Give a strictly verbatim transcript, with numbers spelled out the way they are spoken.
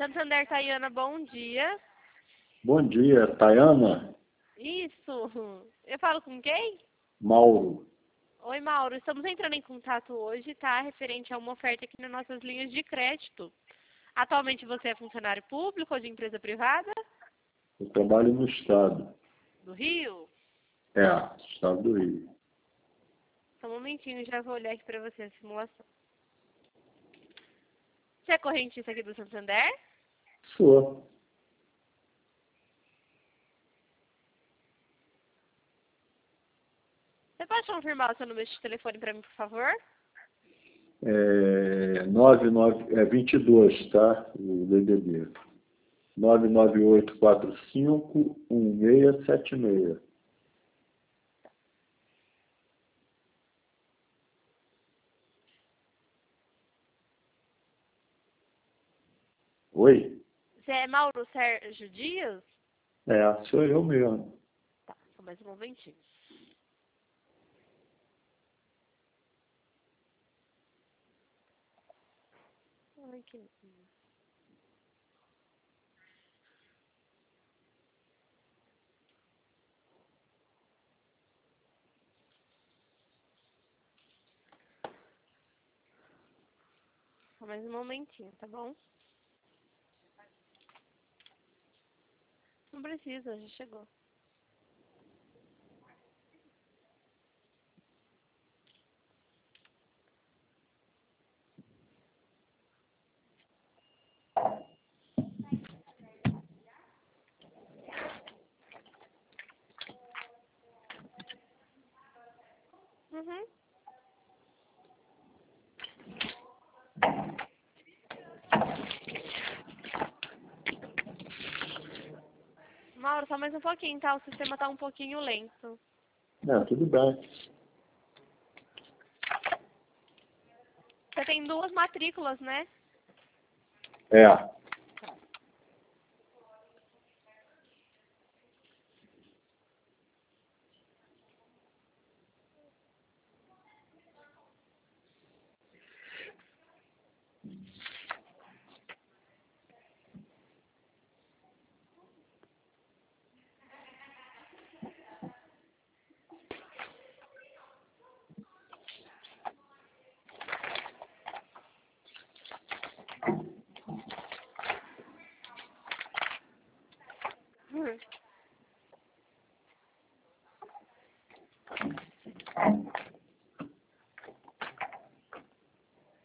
Santander, Tayana, bom dia. Bom dia, Tayana. Isso. Eu falo com quem? Mauro. Oi, Mauro. Estamos entrando em contato hoje, tá? Referente a uma oferta aqui nas nossas linhas de crédito. Atualmente você é funcionário público ou de empresa privada? Eu trabalho no estado. Do Rio? É, estado do Rio. Só um momentinho, já vou olhar aqui para você a simulação. Você é correntista aqui do Santander? Sou. Você pode confirmar o seu número de telefone para mim, por favor? É, nove nove, é vinte e dois, tá? O D D D. nove nove oito quatro cinco um seis sete seis. Oi? Você é Mauro Sérgio Dias? É, sou eu mesmo. Tá, só mais um momentinho. Ai, que lindo. Só mais um momentinho, tá bom? Não precisa, já chegou. Uhum. Mauro, só mais um pouquinho, tá? O sistema tá um pouquinho lento. É, tudo bem. Você tem duas matrículas, né? É.